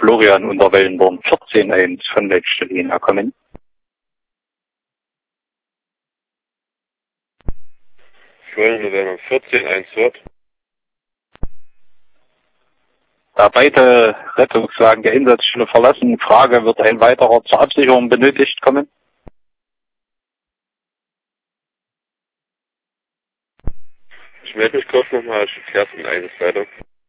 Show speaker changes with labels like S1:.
S1: Florian unter Wellenborn 14.1 von Leitstelle kommen.
S2: Florian November 14.1 wird.
S1: Da beide Rettungswagen der Einsatzstelle verlassen, Frage, wird ein weiterer zur Absicherung benötigt kommen?
S2: Ich melde mich kurz nochmal, ich erkläre es in eines weiter.